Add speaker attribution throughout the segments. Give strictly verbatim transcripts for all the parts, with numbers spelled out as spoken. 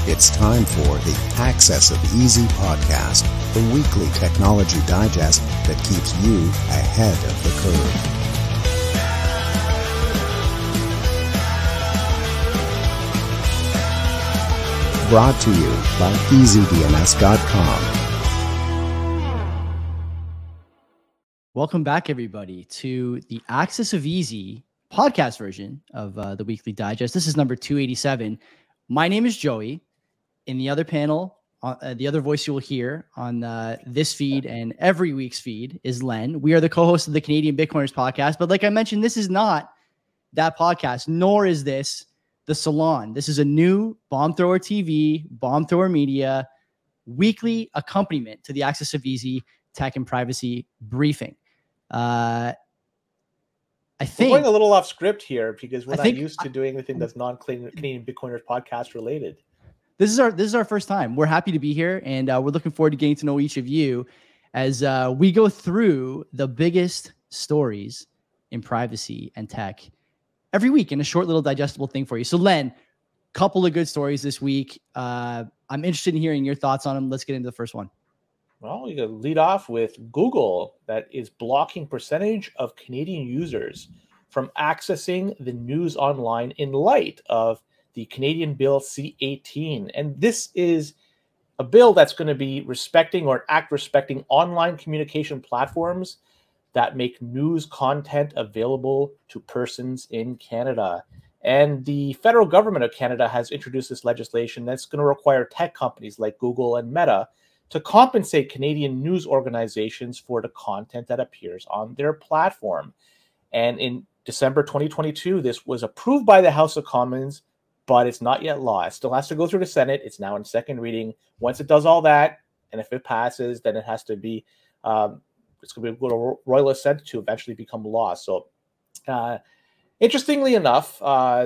Speaker 1: It's time for the Access of Easy podcast, the weekly technology digest that keeps you ahead of the curve. Brought to you by easy d n s dot com.
Speaker 2: Welcome back, everybody, to the Access of Easy podcast version of uh, the weekly digest. This is number two eighty-seven. My name is Joey. In the other panel, uh, the other voice you will hear on uh, this feed and every week's feed is Len. We are the co-hosts of the Canadian Bitcoiners podcast. But like I mentioned, this is not that podcast, nor is this the Salon. This is a new Bomb Thrower T V, Bomb Thrower Media weekly accompaniment to the Access of Easy Tech and Privacy briefing. Uh, I think
Speaker 3: we're going a little off script here because we're
Speaker 2: I
Speaker 3: not
Speaker 2: think,
Speaker 3: used to doing anything that's non-Canadian Bitcoiners podcast related.
Speaker 2: This is our this is our first time. We're happy to be here, and uh, we're looking forward to getting to know each of you as uh, we go through the biggest stories in privacy and tech every week in a short little digestible thing for you. So, Len, couple of good stories this week. Uh, I'm interested in hearing your thoughts on them. Let's get into the first one.
Speaker 3: Well, you can lead off with Google that is blocking percentage of Canadian users from accessing the news online in light of the Canadian Bill C eighteen. And this is a bill that's going to be respecting or act respecting online communication platforms that make news content available to persons in Canada. And the federal government of Canada has introduced this legislation that's going to require tech companies like Google and Meta to compensate Canadian news organizations for the content that appears on their platform. And in December twenty twenty-two, this was approved by the House of Commons, but it's not yet law. It still has to go through the Senate. It's now in second reading. Once it does all that, and if it passes, then it has to be, um, it's going to go to royal assent to eventually become law. So, uh, interestingly enough, uh,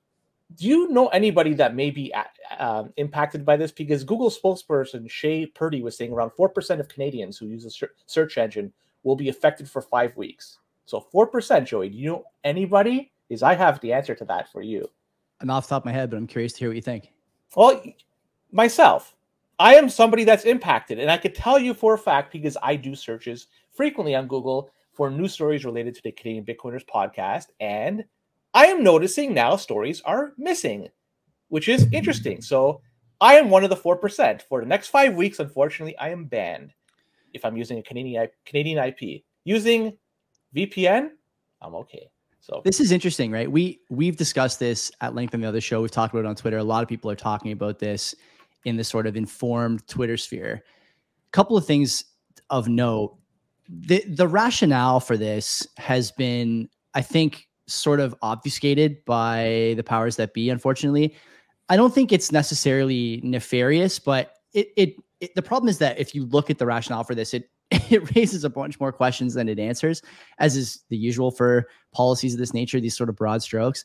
Speaker 3: do you know anybody that may be uh, impacted by this? Because Google spokesperson Shay Purdy was saying around four percent of Canadians who use a search engine will be affected for five weeks. So four percent, Joey. Do you know anybody? Because I have the answer to that for you.
Speaker 2: I'm off the top of my head, but I'm curious to hear what you think.
Speaker 3: Well, myself, I am somebody that's impacted. And I could tell you for a fact, because I do searches frequently on Google for news stories related to the Canadian Bitcoiners podcast. And I am noticing now stories are missing, which is interesting. So I am one of the four percent. For the next five weeks, unfortunately, I am banned if I'm using a Canadian Canadian I P. Using V P N, I'm okay. So
Speaker 2: this is interesting, right? We we've discussed this at length on the other show. We've talked about it on Twitter. A lot of people are talking about this in the sort of informed Twitter sphere. A couple of things of note. The the rationale for this has been, I think, sort of obfuscated by the powers that be, unfortunately. I don't think it's necessarily nefarious, but it, it, it the problem is that if you look at the rationale for this, it it raises a bunch more questions than it answers, as is the usual for policies of this nature, these sort of broad strokes.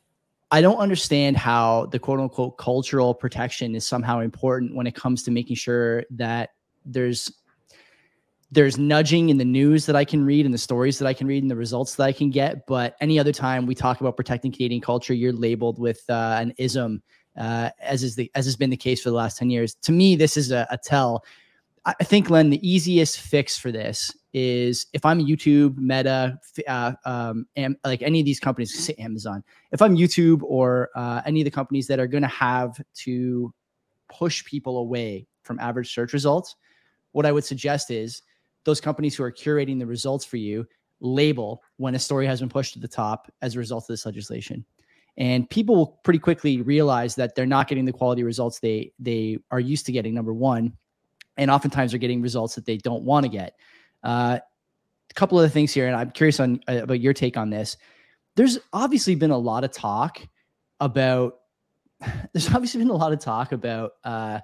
Speaker 2: I don't understand how the quote unquote cultural protection is somehow important when it comes to making sure that there's there's nudging in the news that I can read and the stories that I can read and the results that I can get. But any other time we talk about protecting Canadian culture, you're labeled with uh, an ism, uh, as is the as has been the case for the last ten years. To me, this is a, a tell. I think, Len, the easiest fix for this is if I'm YouTube, Meta, uh, um, and like any of these companies, say Amazon, if I'm YouTube or uh, any of the companies that are going to have to push people away from average search results, what I would suggest is those companies who are curating the results for you label when a story has been pushed to the top as a result of this legislation. And people will pretty quickly realize that they're not getting the quality results they they are used to getting, number one. And oftentimes they're getting results that they don't want to get. Uh, a couple of the things here, and I'm curious on uh, about your take on this. There's obviously been a lot of talk about, there's obviously been a lot of talk about uh,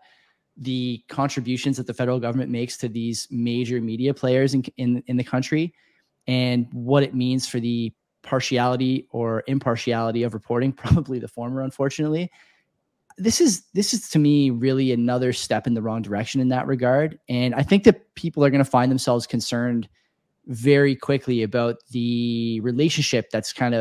Speaker 2: the contributions that the federal government makes to these major media players in, in, in the country and what it means for the partiality or impartiality of reporting, probably the former, unfortunately. This is this is to me really another step in the wrong direction in that regard. And I think that people are going to find themselves concerned very quickly about the relationship that's kind of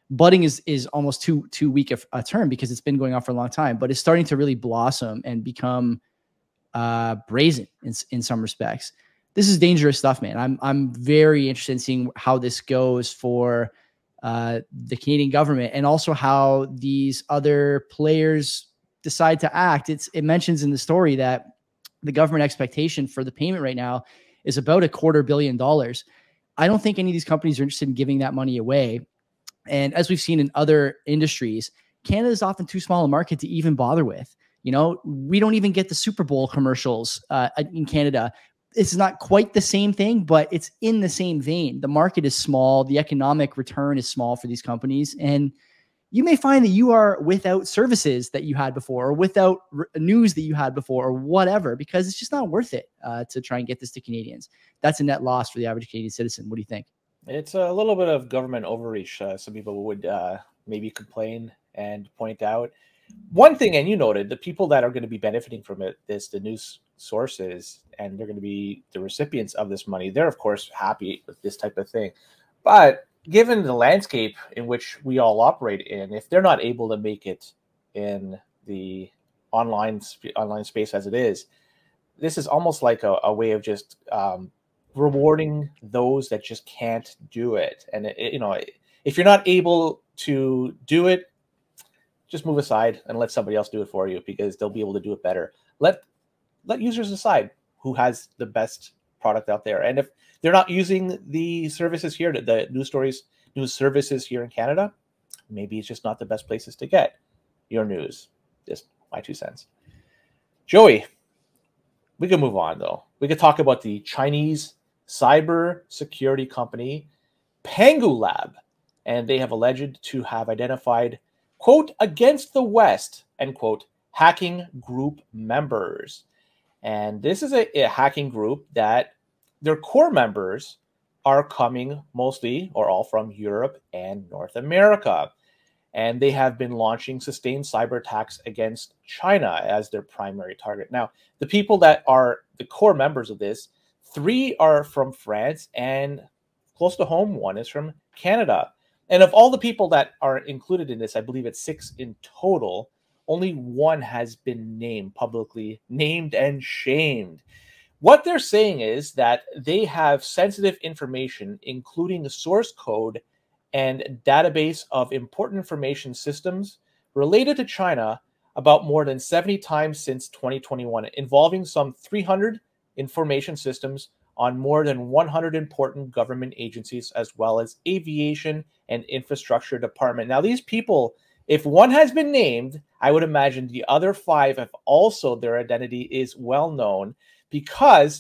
Speaker 2: budding is is almost too too weak a, a term because it's been going on for a long time, but it's starting to really blossom and become uh, brazen in in some respects. This is dangerous stuff, man. I'm I'm very interested in seeing how this goes for uh, the Canadian government, and also how these other players decide to act. It's it mentions in the story that the government expectation for the payment right now is about a quarter billion dollars. I don't think any of these companies are interested in giving that money away. And as we've seen in other industries, Canada is often too small a market to even bother with. You know, we don't even get the Super Bowl commercials uh, in Canada. It's not quite the same thing, but it's in the same vein. The market is small. The economic return is small for these companies. And you may find that you are without services that you had before, or without r- news that you had before, or whatever, because it's just not worth it uh, to try and get this to Canadians. That's a net loss for the average Canadian citizen. What do you think?
Speaker 3: It's a little bit of government overreach. Uh, some people would uh, maybe complain and point out one thing, and you noted the people that are going to be benefiting from it, this the news sources, and they're going to be the recipients of this money. They're of course happy with this type of thing, but given the landscape in which we all operate in, if they're not able to make it in the online online space as it is, this is almost like a, a way of just um, rewarding those that just can't do it. And it, you know, if you're not able to do it, just move aside and let somebody else do it for you, because they'll be able to do it better. Let let users decide who has the best product out there. And if they're not using the services here, the news stories, news services here in Canada, maybe it's just not the best places to get your news. Just my two cents. Joey, we can move on though. We could talk about the Chinese cyber security company Pangu Lab, and they have alleged to have identified, quote, against the West, end quote, hacking group members. And this is a, a hacking group that their core members are coming mostly or all from Europe and North America. And they have been launching sustained cyber attacks against China as their primary target. Now, the people that are the core members of this, three are from France, and close to home, one is from Canada. And of all the people that are included in this, I believe it's six in total, only one has been named, publicly named and shamed. What they're saying is that they have sensitive information, including the source code and database of important information systems related to China, about more than seventy times since twenty twenty-one, involving some three hundred information systems on more than one hundred important government agencies, as well as aviation and infrastructure department. Now, these people, if one has been named, I would imagine the other five have also, their identity is well known, because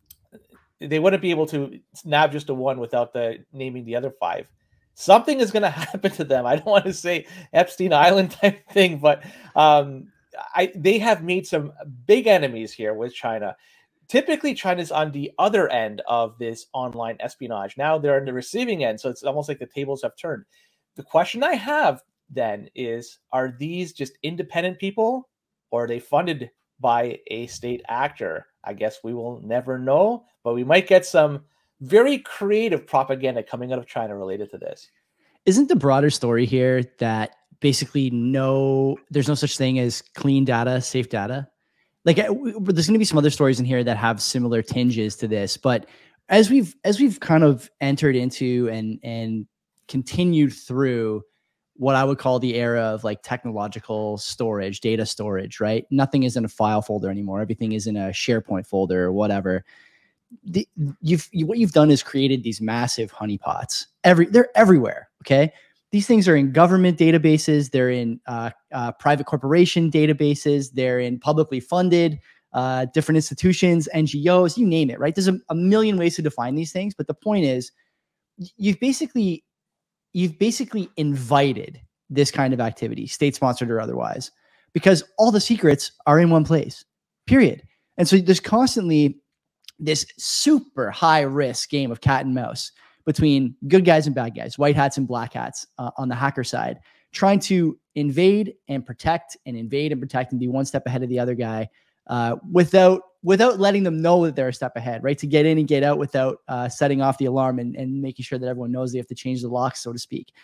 Speaker 3: they wouldn't be able to nab just a one without the naming the other five. Something is going to happen to them. I don't want to say Epstein Island type thing, but um, I, they have made some big enemies here with China. Typically, China's on the other end of this online espionage. Now they're on the receiving end, so it's almost like the tables have turned. The question I have then is, are these just independent people, or are they funded by a state actor? I guess we will never know, but we might get some very creative propaganda coming out of China related to this.
Speaker 2: Isn't the broader story here that basically no, there's no such thing as clean data, safe data? Like, there's going to be some other stories in here that have similar tinges to this, but as we've as we've kind of entered into and and continued through what I would call the era of like technological storage, data storage, right? Nothing is in a file folder anymore. Everything is in a SharePoint folder or whatever. The, you've you, what you've done is created these massive honeypots. Every they're everywhere. Okay, these things are in government databases. They're in uh, uh, private corporation databases. They're in publicly funded uh, different institutions, N G Os, you name it. Right? There's a, a million ways to define these things, but the point is, you've basically you've basically invited this kind of activity, state-sponsored or otherwise, because all the secrets are in one place, period. And so there's constantly this super high-risk game of cat and mouse between good guys and bad guys, white hats and black hats uh, on the hacker side, trying to invade and protect and invade and protect and be one step ahead of the other guy uh, without without letting them know that they're a step ahead, right? To get in and get out without uh, setting off the alarm and, and making sure that everyone knows they have to change the locks, so to speak.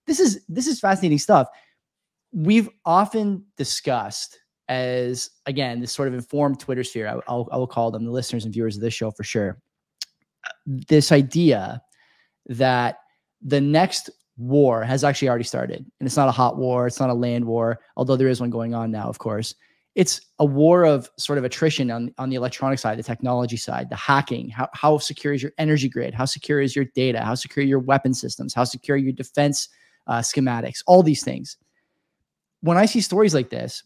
Speaker 2: this is this is fascinating stuff. We've often discussed as, again, this sort of informed Twitter sphere, I, I'll, I will call them, the listeners and viewers of this show for sure, this idea that the next war has actually already started. And it's not a hot war. It's not a land war, although there is one going on now, of course. It's a war of sort of attrition on, on the electronic side, the technology side, the hacking. How, how secure is your energy grid? How secure is your data? How secure are your weapon systems? How secure are your defense uh, schematics? All these things. When I see stories like this,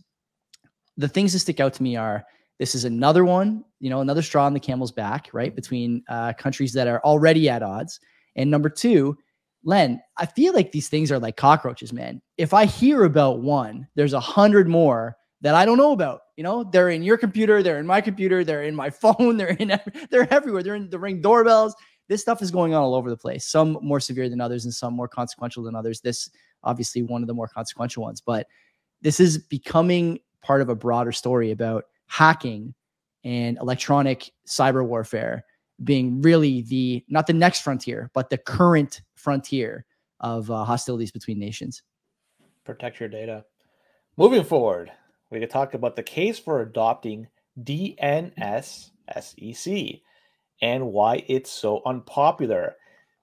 Speaker 2: the things that stick out to me are, this is another one, you know, another straw on the camel's back, right? Between uh, countries that are already at odds. And number two, Len, I feel like these things are like cockroaches, man. If I hear about one, there's a hundred more that I don't know about. You know, they're in your computer, they're in my computer, they're in my phone, they're in, they're everywhere. They're in the Ring doorbells. This stuff is going on all over the place. Some more severe than others and some more consequential than others. This obviously one of the more consequential ones, but this is becoming part of a broader story about hacking and electronic cyber warfare being really the, not the next frontier, but the current frontier of uh, hostilities between nations.
Speaker 3: Protect your data. Moving forward, we could talk about the case for adopting D N S S E C and why it's so unpopular.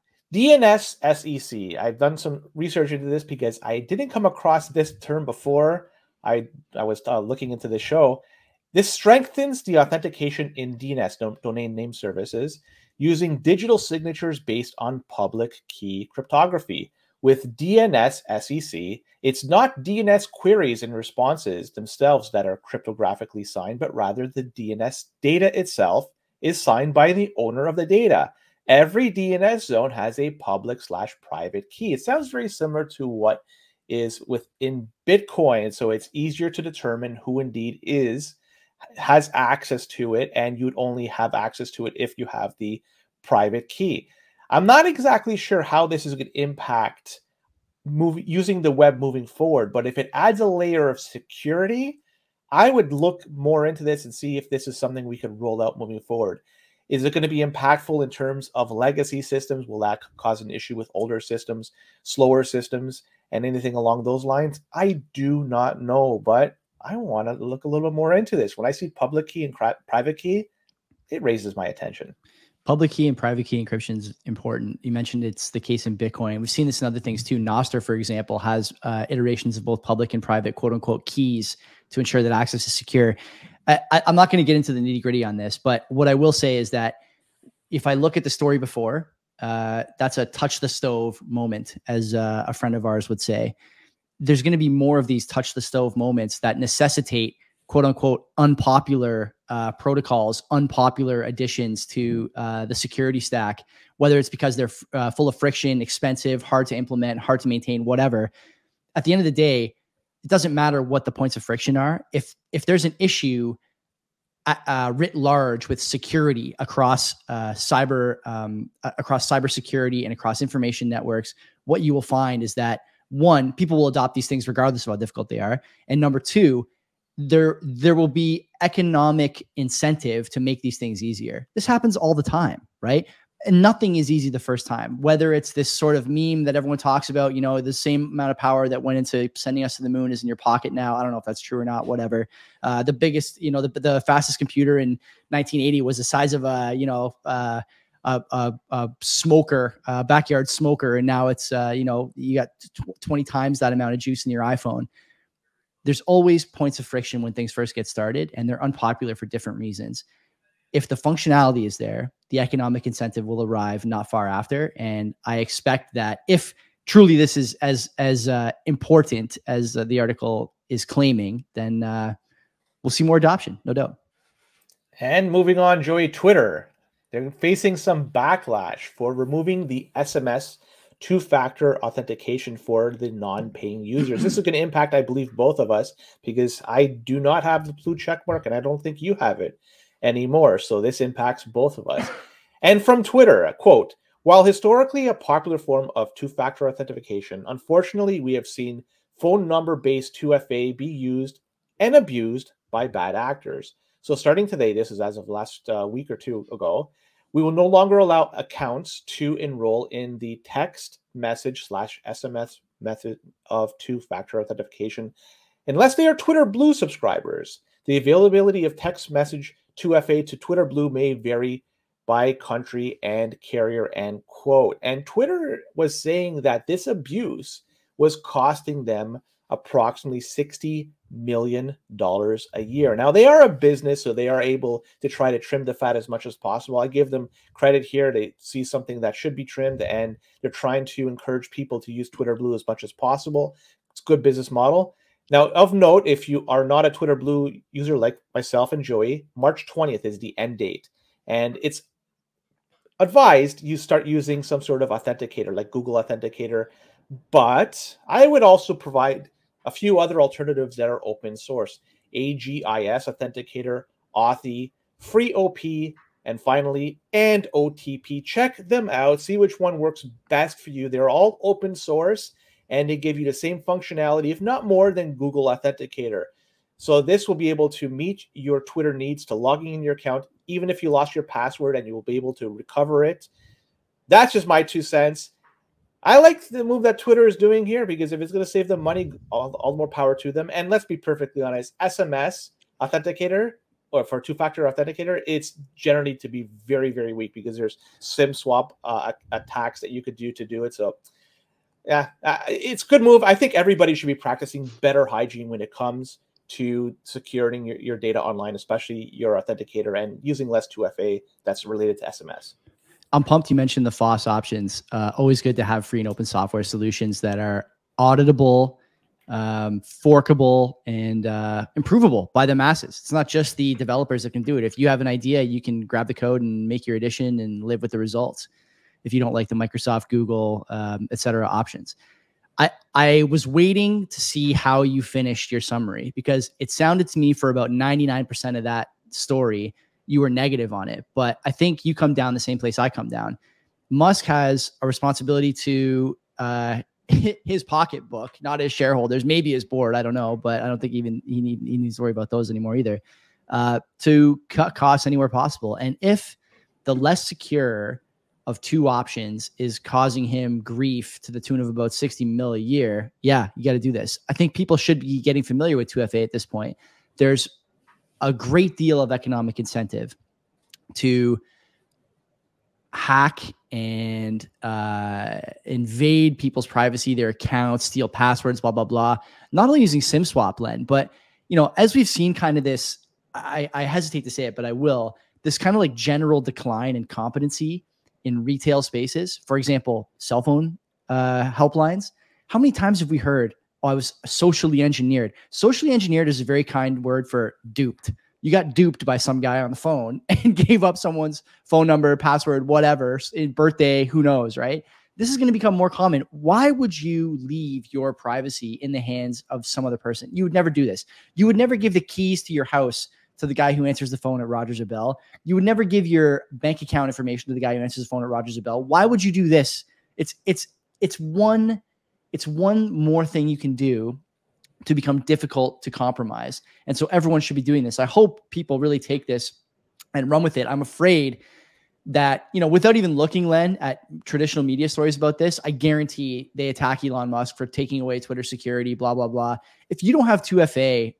Speaker 3: D N S S E C, I've done some research into this because I didn't come across this term before I, I was uh, looking into the show. This strengthens the authentication in D N S, domain name services, using digital signatures based on public key cryptography. With D N S S E C, it's not D N S queries and responses themselves that are cryptographically signed, but rather the D N S data itself is signed by the owner of the data. Every D N S zone has a public slash private key. It sounds very similar to what is within Bitcoin, so it's easier to determine who indeed is has access to it, and you'd only have access to it if you have the private key. I'm not exactly sure how this is going to impact move, using the web moving forward, but if it adds a layer of security, I would look more into this and see if this is something we could roll out moving forward. Is it going to be impactful in terms of legacy systems? Will that cause an issue with older systems, slower systems, and anything along those lines? I do not know, but I want to look a little bit more into this. When I see public key and private key, it raises my attention.
Speaker 2: Public key and private key encryption is important. You mentioned it's the case in Bitcoin. We've seen this in other things too. Nostr, for example, has uh, iterations of both public and private, quote unquote, keys to ensure that access is secure. I, I, I'm not going to get into the nitty gritty on this, but what I will say is that if I look at the story before, uh, that's a touch the stove moment, as uh, a friend of ours would say. There's going to be more of these touch the stove moments that necessitate, quote unquote, unpopular uh, protocols, unpopular additions to uh, the security stack, whether it's because they're uh, full of friction, expensive, hard to implement, hard to maintain, whatever. At the end of the day, it doesn't matter what the points of friction are. If, if there's an issue uh, writ large with security across uh, cyber, um, across cybersecurity and across information networks, what you will find is that, one, people will adopt these things regardless of how difficult they are. And number two, there, there will be economic incentive to make these things easier. This happens all the time, right? And nothing is easy the first time, whether it's this sort of meme that everyone talks about, you know, the same amount of power that went into sending us to the moon is in your pocket now. I don't know if that's true or not, whatever. Uh, the biggest, you know, the, the fastest computer in nineteen eighty was the size of a, you know, uh, a, a, a smoker, a backyard smoker. And now it's, uh, you know, you got twenty times that amount of juice in your iPhone. There's always points of friction when things first get started, and they're unpopular for different reasons. If the functionality is there, the economic incentive will arrive not far after. And I expect that if truly this is as, as uh, important as uh, the article is claiming, then uh, we'll see more adoption, no doubt.
Speaker 3: And moving on, Joey, Twitter. They're facing some backlash for removing the S M S two-factor authentication for the non-paying users. This is going to impact, I believe, both of us, because I do not have the blue check mark, and I don't think you have it anymore. So this impacts both of us. And from Twitter, a quote, "While historically a popular form of two-factor authentication, unfortunately, we have seen phone number-based two F A be used and abused by bad actors. So starting today, this is as of last uh, week or two ago, we will no longer allow accounts to enroll in the text message slash S M S method of two-factor authentication unless they are Twitter Blue subscribers. The availability of text message two F A to Twitter Blue may vary by country and carrier, end quote. And Twitter was saying that this abuse was costing them approximately sixty million dollars a year. Now, they are a business, so they are able to try to trim the fat as much as possible. I give them credit here. They see something that should be trimmed, and they're trying to encourage people to use Twitter Blue as much as possible. It's a good business model. Now, of note, if you are not a Twitter Blue user like myself and Joey, March twentieth is the end date. And it's advised you start using some sort of authenticator like Google Authenticator. But I would also provide a few other alternatives that are open source. A G I S Authenticator, Authy, Free O P, and finally, and O T P. Check them out. See which one works best for you. They're all open source, and they give you the same functionality, if not more, than Google Authenticator. So this will be able to meet your Twitter needs to logging in your account, even if you lost your password, and you will be able to recover it. That's just my two cents. I like the move that Twitter is doing here, because if it's going to save them money, all, all the more power to them. And let's be perfectly honest, S M S Authenticator, or for two-factor authenticator, it's generally to be very, very weak, because there's SIM swap uh, attacks that you could do to do it. So yeah, uh, it's a good move. I think everybody should be practicing better hygiene when it comes to securing your, your data online, especially your authenticator, and using less two F A that's related to S M S.
Speaker 2: I'm pumped you mentioned the F O S options. Uh, always good to have free and open software solutions that are auditable, um, forkable, and uh, improvable by the masses. It's not just the developers that can do it. If you have an idea, you can grab the code and make your edition and live with the results. If you don't like the Microsoft, Google, um, et cetera options. I, I was waiting to see how you finished your summary, because it sounded to me for about ninety-nine percent of that story, you were negative on it. But I think you come down the same place I come down. Musk has a responsibility to uh, his pocketbook, not his shareholders, maybe his board. I don't know, but I don't think even he, need, he needs to worry about those anymore either, uh, to cut costs anywhere possible. And if the less secure of two options is causing him grief to the tune of about sixty mil a year, yeah, you got to do this. I think people should be getting familiar with two F A at this point. There's a great deal of economic incentive to hack and uh, invade people's privacy, their accounts, steal passwords, blah, blah, blah. Not only using SIM swap, Len, but, you know, as we've seen kind of this, I, I hesitate to say it, but I will, this kind of like general decline in competency in retail spaces. For example, cell phone uh, helplines. How many times have we heard, oh, I was socially engineered? Socially engineered is a very kind word for duped. You got duped by some guy on the phone and gave up someone's phone number, password, whatever, birthday, who knows, right? This is going to become more common. Why would you leave your privacy in the hands of some other person? You would never do this. You would never give the keys to your house to the guy who answers the phone at Rogers or Bell. You would never give your bank account information to the guy who answers the phone at Rogers or Bell. Why would you do this? It's it's it's one it's one more thing you can do to become difficult to compromise. And so everyone should be doing this. I hope people really take this and run with it. I'm afraid that, you know, without even looking, Len, at traditional media stories about this, I guarantee they attack Elon Musk for taking away Twitter security, blah, blah, blah. If you don't have two F A,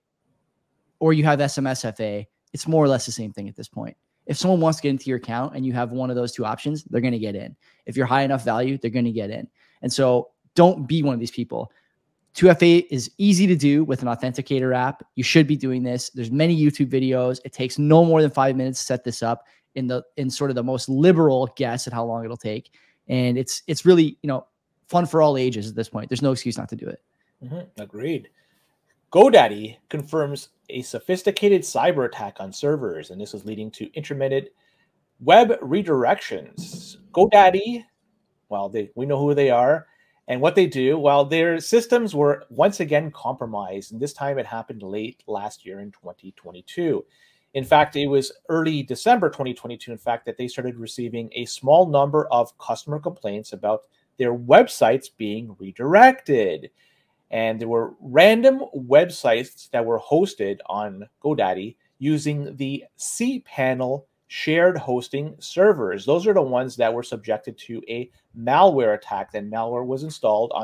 Speaker 2: or you have S M S F A, it's more or less the same thing at this point. If someone wants to get into your account and you have one of those two options, they're going to get in. If you're high enough value, they're going to get in. And so don't be one of these people. two F A is easy to do with an authenticator app. You should be doing this. There's many YouTube videos. It takes no more than five minutes to set this up in the in sort of the most liberal guess at how long it'll take. And it's it's really, you know, fun for all ages at this point. There's no excuse not to do it.
Speaker 3: Mm-hmm. Agreed. GoDaddy confirms a sophisticated cyber attack on servers, and this is leading to intermittent web redirections. GoDaddy, well, they, we know who they are and what they do. Well, their systems were once again compromised, and this time it happened late last year in twenty twenty-two. In fact, it was early December twenty twenty-two, in fact, that they started receiving a small number of customer complaints about their websites being redirected. And there were random websites that were hosted on GoDaddy using the cPanel shared hosting servers. Those are the ones that were subjected to a malware attack. That malware was installed on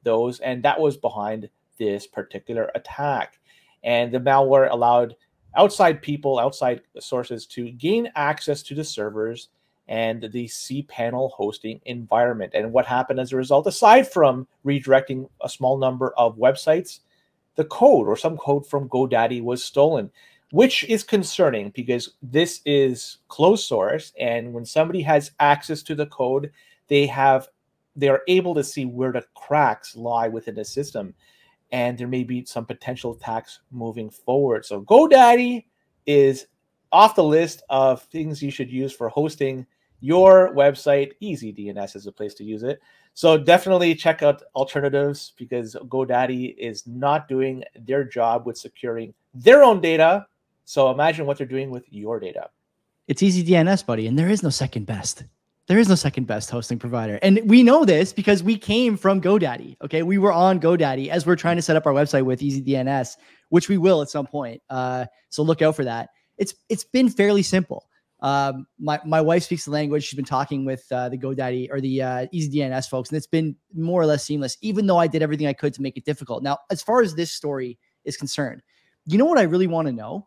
Speaker 3: those, and that was behind this particular attack. And the malware allowed outside people, outside sources to gain access to the servers and the cPanel hosting environment. And what happened as a result, aside from redirecting a small number of websites, the code or some code from GoDaddy was stolen, which is concerning because this is closed source. And when somebody has access to the code, they have they are able to see where the cracks lie within the system. And there may be some potential attacks moving forward. So GoDaddy is off the list of things you should use for hosting your website. EasyDNS is a place to use it. So definitely check out alternatives because GoDaddy is not doing their job with securing their own data. So imagine what they're doing with your data.
Speaker 2: It's EasyDNS, buddy, and there is no second best. There is no second best hosting provider. And we know this because we came from GoDaddy. Okay. We were on GoDaddy as we're trying to set up our website with EasyDNS, which we will at some point. Uh, so look out for that. It's It's been fairly simple. Um, my, my wife speaks the language. She's been talking with uh, the GoDaddy or the uh, EasyDNS folks, and it's been more or less seamless, even though I did everything I could to make it difficult. Now, as far as this story is concerned, you know what I really want to know?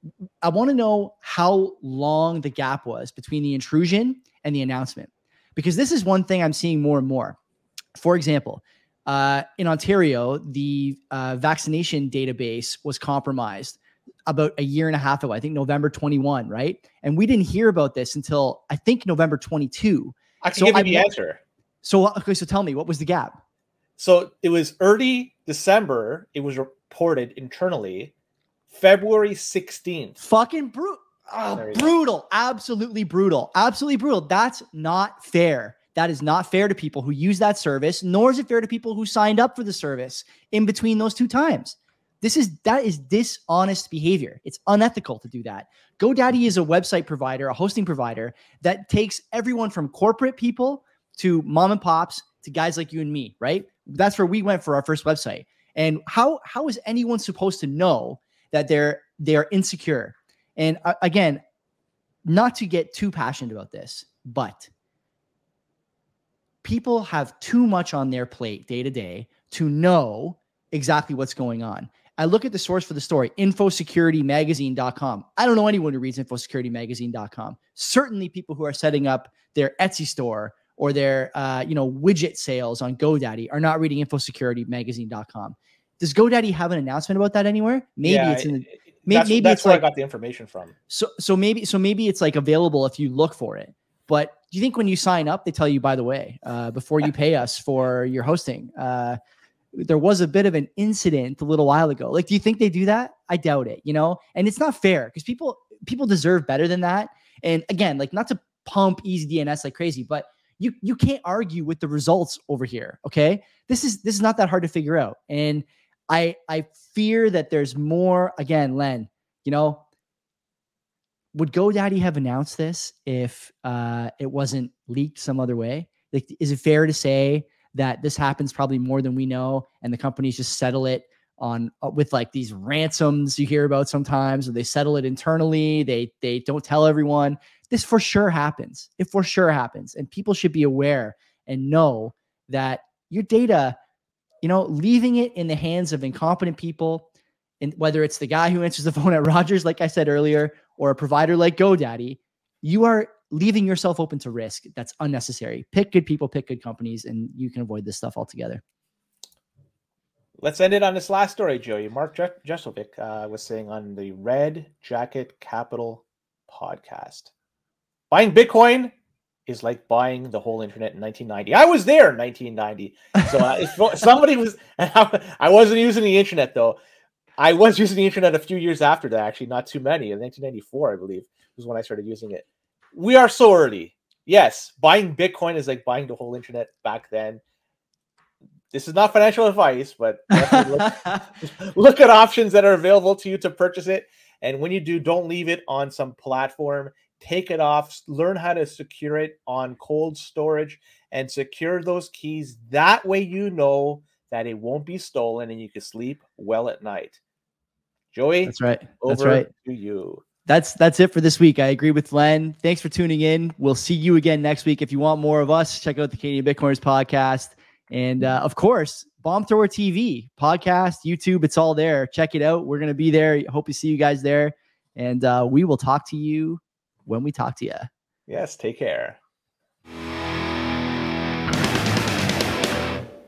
Speaker 2: I want to know how long the gap was between the intrusion and the announcement, because this is one thing I'm seeing more and more. For example, uh, in Ontario, the uh, vaccination database was compromised about a year and a half ago. I think November twenty-one, right? And we didn't hear about this until I think November twenty-two.
Speaker 3: I can
Speaker 2: so
Speaker 3: give you
Speaker 2: I,
Speaker 3: the answer.
Speaker 2: So, okay, so tell me, what was the gap?
Speaker 3: So it was early December. It was reported internally. February sixteenth.
Speaker 2: Fucking brutal. Oh, brutal. Go. Absolutely brutal. Absolutely brutal. That's not fair. That is not fair to people who use that service, nor is it fair to people who signed up for the service in between those two times. This is, that is dishonest behavior. It's unethical to do that. GoDaddy is a website provider, a hosting provider that takes everyone from corporate people to mom and pops to guys like you and me, right? That's where we went for our first website. And how, how is anyone supposed to know that they're, they're insecure? And uh, again, not to get too passionate about this, but people have too much on their plate day to day to know exactly what's going on. I look at the source for the story, info security magazine dot com. I don't know anyone who reads info security magazine dot com. Certainly people who are setting up their Etsy store or their uh, you know, widget sales on GoDaddy are not reading info security magazine dot com. Does GoDaddy have an announcement about that anywhere? Maybe yeah, it's in the... Maybe,
Speaker 3: that's,
Speaker 2: maybe
Speaker 3: that's
Speaker 2: it's
Speaker 3: where
Speaker 2: like,
Speaker 3: I got the information from.
Speaker 2: So, so maybe, so maybe it's like available if you look for it. But do you think when you sign up, they tell you, by the way, uh, before you pay us for your hosting, uh, there was a bit of an incident a little while ago. Like, do you think they do that? I doubt it, you know, and it's not fair because people, people deserve better than that. And again, like, not to pump EasyDNS like crazy, but you, you can't argue with the results over here. Okay. This is, this is not that hard to figure out. And I, I fear that there's more. Again, Len, you know, would GoDaddy have announced this if uh, it wasn't leaked some other way? Like, is it fair to say that this happens probably more than we know, and the companies just settle it on uh, with like these ransoms you hear about sometimes, or they settle it internally? They they don't tell everyone. This for sure happens. It for sure happens, and people should be aware and know that your data, you know, leaving it in the hands of incompetent people, and whether it's the guy who answers the phone at Rogers, like I said earlier, or a provider like GoDaddy, you are leaving yourself open to risk. That's unnecessary. Pick good people, pick good companies, and you can avoid this stuff altogether.
Speaker 3: Let's end it on this last story, Joey. Mark Jesselvik uh, was saying on the Red Jacket Capital podcast, buying Bitcoin is like buying the whole internet in nineteen ninety. I was there in nineteen ninety. So uh, if somebody was, I wasn't using the internet though. I was using the internet a few years after that, actually, not too many. In nineteen ninety-four, I believe, was when I started using it. We are so early. Yes, buying Bitcoin is like buying the whole internet back then. This is not financial advice, but look, look at options that are available to you to purchase it. And when you do, don't leave it on some platform. Take it off. Learn how to secure it on cold storage and secure those keys. That way you know that it won't be stolen and you can sleep well at night. Joey,
Speaker 2: that's right.
Speaker 3: Over
Speaker 2: that's right.
Speaker 3: to you.
Speaker 2: That's that's it for this week. I agree with Len. Thanks for tuning in. We'll see you again next week. If you want more of us, check out the Canadian Bitcoiners podcast. And uh, of course, Bomb Thrower T V, podcast, YouTube, it's all there. Check it out. We're going to be there. Hope to see you guys there. And uh, we will talk to you when we talk to you.
Speaker 3: Yes, take care.